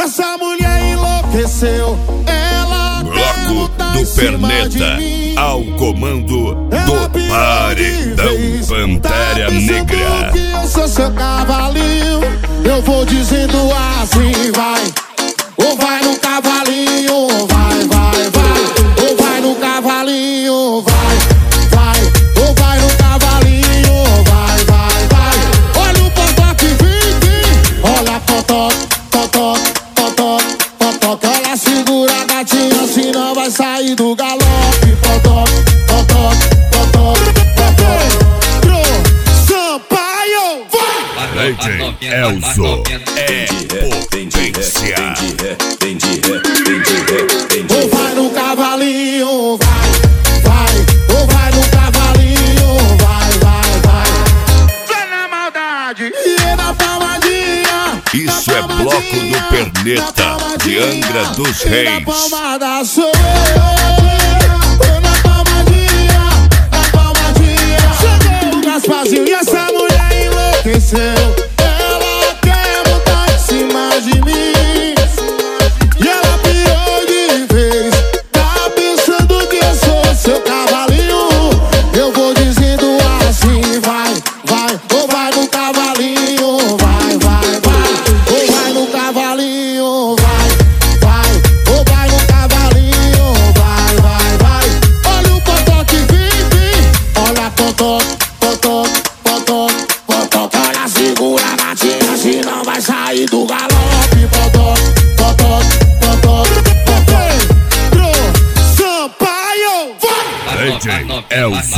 essa mulher enlouqueceu. Ela Bloco do Perneta, ao comando do Paredão Pantera Negra. Que eu sou seu cavalinho, eu vou dizendo assim, vai. Ou vai no cavalinho, vai, vai, vai. Ou vai no cavalinho, vai, vai. Ou vai no cavalinho, vai, vai, vai. Olha o potó que vem. Olha potó, potó, potó, potó. Olha, segura a gatinha, senão vai sair do galope. Potó, potó, potó, potó. Pro Sampaio, vai. DJ Elzo é potência. Ou vai no cavalinho, vai, vai. Ou vai no cavalinho, vai, vai, vai. Vai na maldade e na palmadinha. Isso é Bloco do Perneta, de Angra dos Reis. Na palmada sou eu. Na palmadinha, na palmadinha. Chegou o Gasparzinho e essa mulher enlouqueceu. Ela quer montar em cima de mim. E ela pirou de vez. Tá pensando que eu sou seu cavalinho. Eu vou dizendo assim, vai, vai. Ou vai no cavalinho, vai, vai, vai. Ou vai no cavalinho, vai, vai. Ou vai no cavalinho, vai, vai, vai. Olha o potó que vem. Olha potó, potó, potó, potó. Olha, segura a gatinha, senão vai sair do galope. Potó, potó, potó, potó. Pro Sampaio, vai. DJ Elzo